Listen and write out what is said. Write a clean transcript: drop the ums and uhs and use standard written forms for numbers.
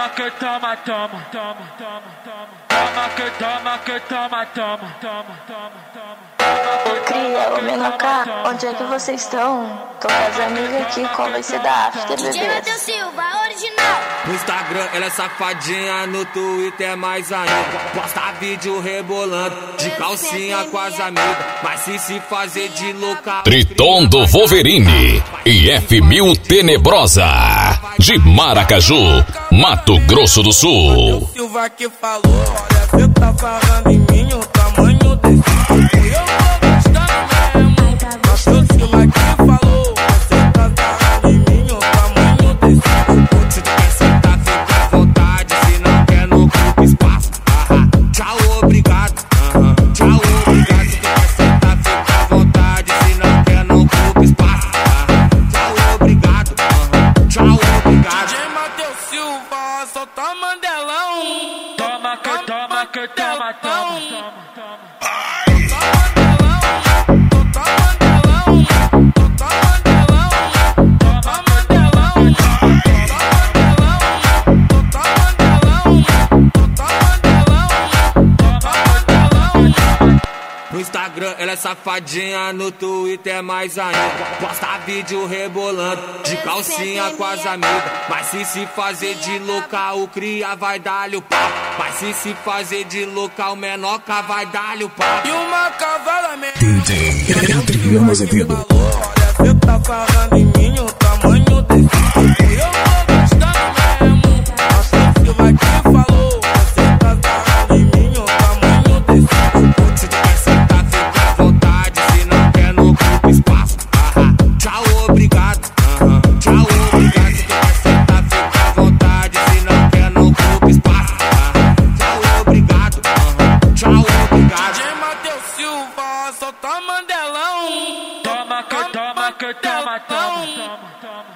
Toma que toma, toma, toma, toma, toma. Toma que toma, que toma, toma, toma, toma, toma. Ô cria, ô Menoká, onde é que vocês estão? Tô com as amigas aqui, qual vai ser da after, bebês? DJ Matheus Silva, original. No Instagram ela é safadinha, no Twitter mais ainda. Posta vídeo rebolando, de calcinha com as amigas. Mas se fazer de louca... Triton do Wolverine e F1000 Tenebrosa, de Maracaju, Mato Grosso do Sul. Silva que falou, olha, cê tá falando em mim, o tamanho desse eu tô gostando mesmo. Matheus Silva que falou, você tá falando em mim, o tamanho desse Se tu quer sentar, fica à vontade, se não quer não ocupa espaço. Tchau, obrigado. Tchau, obrigado. Se tu quer sentar, fica à vontade, se não quer não ocupa espaço. Tchau, obrigado. Tchau, obrigado. DJ Matheus Silva, solta Mandelão. Toma que toma, que toma, toma, toma, toma. No Instagram ela é safadinha, no Twitter mais ainda. Posta vídeo rebolando, de calcinha com as amigas. Mas se fazer de louca, o cria vai dar-lhe o pau. Mas se fazer de louca, o menoca vai dar-lhe o pau. E uma cavala DJ Adriano Azevedo. olha, cê tá falando em mim, o tamanho desse eu tô gostando mesmo. Matheus Silva que falou, você tá falando em mim, o tamanho desse Se tu quer sentar, fica à vontade, se não quer não ocupa espaço. Tchau, obrigado. Tchau, obrigado. Se tu quer sentar, fica à vontade, se não quer não ocupa espaço. Tchau, obrigado. Tchau, obrigado. DJ Matheus Silva, solta Mandelão. Toma que toma, que toma, toma, toma, toma.